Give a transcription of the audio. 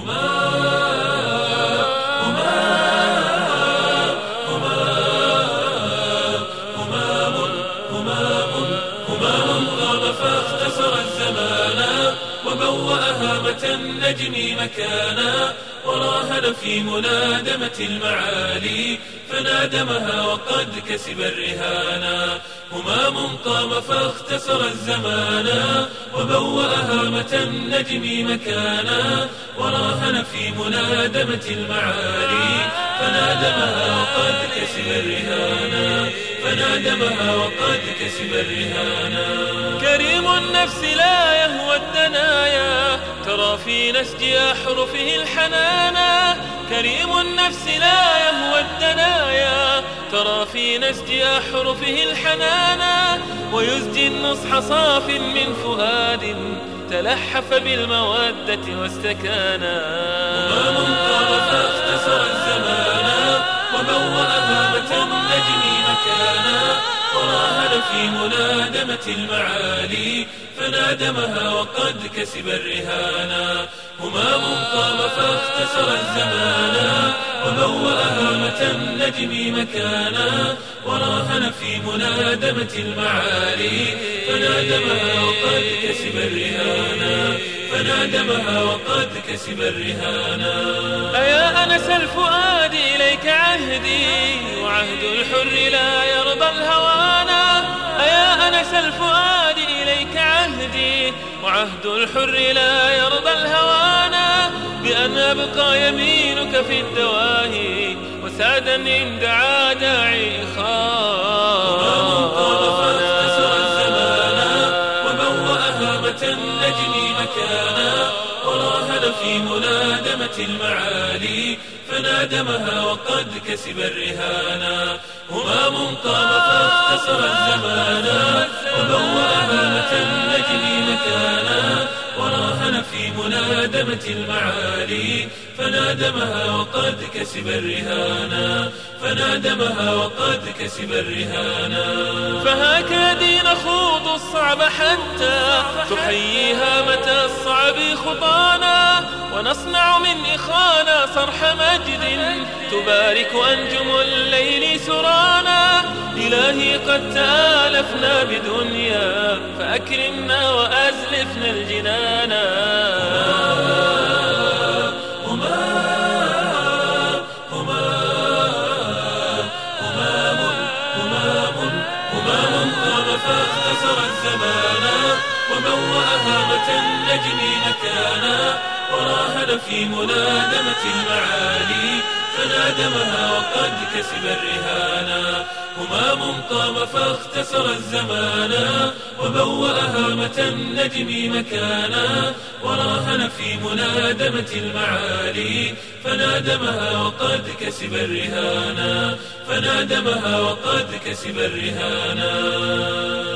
همام قام فاختصر الزمان وبوأها متى النجم مكانا وراهن في منادمة المعالي فنادمها وقد كسب الرهانا. همام قام فاختصر الزمان وبوأها متى النجم مكانا وراهن في منادمة المعالي فنادمها وقد كسب الرهانا فنادمها وقد كسب الرهانا. كريم النفس لا يهوى الدنايا ترى في نسج أحرفه الحنانا. كريم النفس لا يهوى الدنايا ترى في نسج أحرفه الحنانا ويزجي النصح صاف من فؤاد تلحف بالمودة واستكانا. همام قام فاختصر الزمان وبوأها متى النجم مكانا وراهن في منادمة المعالي فنادمها وقد كسب الرهانا. همام قام فاختصر الزمان وبوأها متى النجم مكانا وراهن في منادمة المعالي فنادمها وقد كسب الرهانا فنادمها وقد كسب الرهانا. أيا أنس الفؤاد إليك عهدي وعهد الحر لا يرضى الهوانا. أيا أنس الفؤاد إليك عهدي وعهد الحر لا يرضى الهوانا بأن أبقى يمينك في الدواهي وسعدا إن دعا داعي خانا. فاختصر الزمان وبوأها متى النجم مكانا وراهن في منادمة المعالي فنادمها وقد كسب الرهانا. همام قام فاختصر الزمان وبوأها متى النجم مكانا وراهن في منادمة المعالي فنادمها وقد كسب الرهانا فنادمها وقد كسب الرهانا. فهكذا نخوض الصعب حتى تحييها متى الصعب خطانا ونصنع من إخانا صرح مجد تبارك أنجم الليل سرانا. إلهي قد تآلفنا بدنيا فأكرمنا وأزلفنا الجنانا. همام قام فاختصر الزمان وبوأها متى النجم مكانا وراهن في منادمة المعالي فنادمها وقد كسب الرهانا. همام قام فاختصر الزمان وبوأها متى النجم مكانا وراهن في منادمة المعالي فنادمها وقد كسب الرهانا فنادمها وقد كسب الرهانا.